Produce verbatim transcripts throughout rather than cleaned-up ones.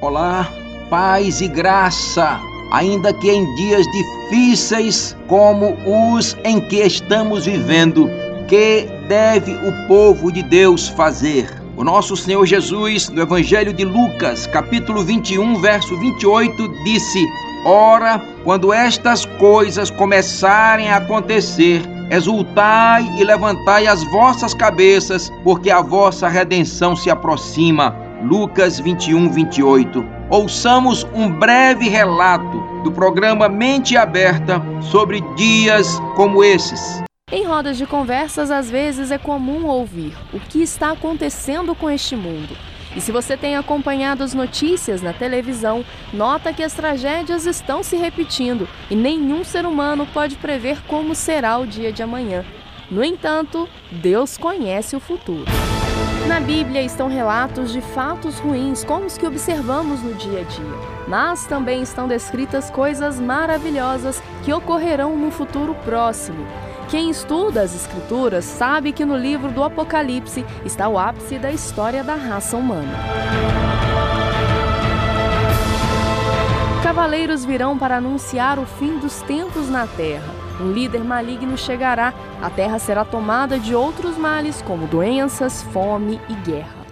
Olá, paz e graça, ainda que em dias difíceis como os em que estamos vivendo, que deve o povo de Deus fazer? O nosso Senhor Jesus, no Evangelho de Lucas, capítulo vinte e um, verso vinte e oito, disse: Ora, quando estas coisas começarem a acontecer, exultai e levantai as vossas cabeças, porque a vossa redenção se aproxima. Lucas vinte e um, vinte e oito. Ouçamos um breve relato do programa Mente Aberta sobre dias como esses. Em rodas de conversas, às vezes é comum ouvir o que está acontecendo com este mundo. E se você tem acompanhado as notícias na televisão, nota que as tragédias estão se repetindo e nenhum ser humano pode prever como será o dia de amanhã. No entanto, Deus conhece o futuro. Na Bíblia estão relatos de fatos ruins como os que observamos no dia a dia, mas também estão descritas coisas maravilhosas que ocorrerão no futuro próximo. Quem estuda as Escrituras sabe que no livro do Apocalipse está o ápice da história da raça humana. Cavaleiros virão para anunciar o fim dos tempos na terra. Um líder maligno chegará, a terra será tomada de outros males como doenças, fome e guerra.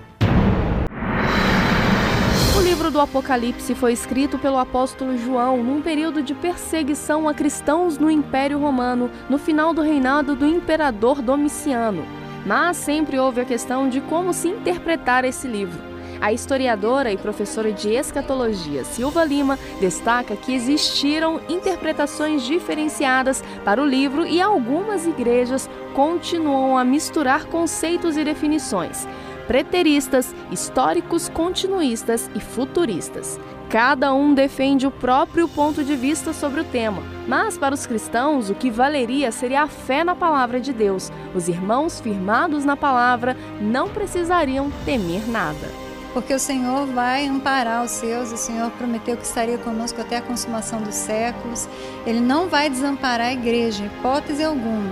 O livro do Apocalipse foi escrito pelo apóstolo João num período de perseguição a cristãos no Império Romano, no final do reinado do imperador Domiciano. Mas sempre houve a questão de como se interpretar esse livro. A historiadora e professora de escatologia Silva Lima destaca que existiram interpretações diferenciadas para o livro e algumas igrejas continuam a misturar conceitos e definições preteristas, históricos continuistas e futuristas. Cada um defende o próprio ponto de vista sobre o tema, mas para os cristãos o que valeria seria a fé na palavra de Deus. Os irmãos firmados na palavra não precisariam temer nada. Porque o Senhor vai amparar os seus, o Senhor prometeu que estaria conosco até a consumação dos séculos. Ele não vai desamparar a igreja, hipótese alguma.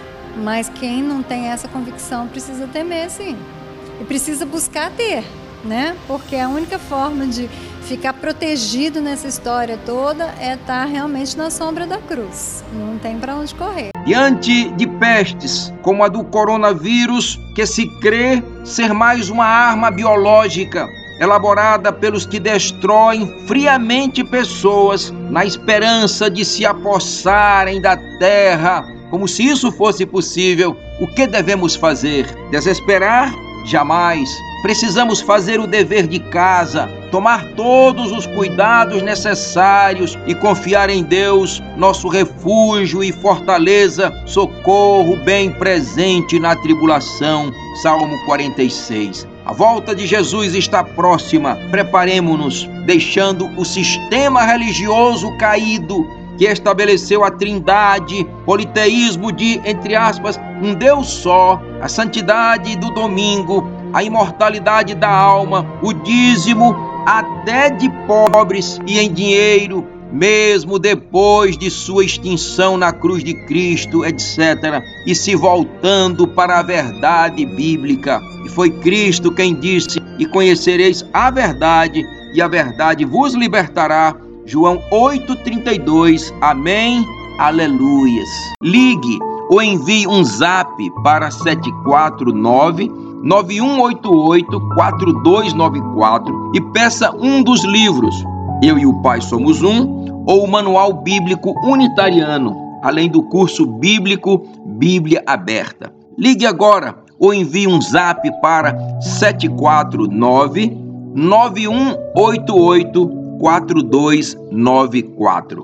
Mas quem não tem essa convicção precisa temer, sim. E precisa buscar ter, né? Porque a única forma de ficar protegido nessa história toda é estar realmente na sombra da cruz. Não tem para onde correr. Diante de pestes como a do coronavírus, que se crê ser mais uma arma biológica elaborada pelos que destroem friamente pessoas na esperança de se apossarem da terra, como se isso fosse possível, o que devemos fazer? Desesperar? Jamais. Precisamos fazer o dever de casa, tomar todos os cuidados necessários e confiar em Deus, nosso refúgio e fortaleza, socorro bem presente na tribulação. Salmo quarenta e seis. A volta de Jesus está próxima. Preparemo-nos, deixando o sistema religioso caído que estabeleceu a trindade, politeísmo de, entre aspas, um Deus só, a santidade do domingo, a imortalidade da alma, o dízimo até de pobres e em dinheiro, mesmo depois de sua extinção na cruz de Cristo, etcétera, e se voltando para a verdade bíblica. E foi Cristo quem disse: e conhecereis a verdade, e a verdade vos libertará. João oito, trinta e dois. Amém? Aleluias. Ligue ou envie um zap para sete quatro nove, nove um oito oito, quatro dois nove quatro e peça um dos livros Eu e o Pai Somos Um ou o Manual Bíblico Unitariano, além do curso bíblico Bíblia Aberta. Ligue agora ou envie um zap para sete quatro nove, nove um oito oito, quatro dois nove quatro.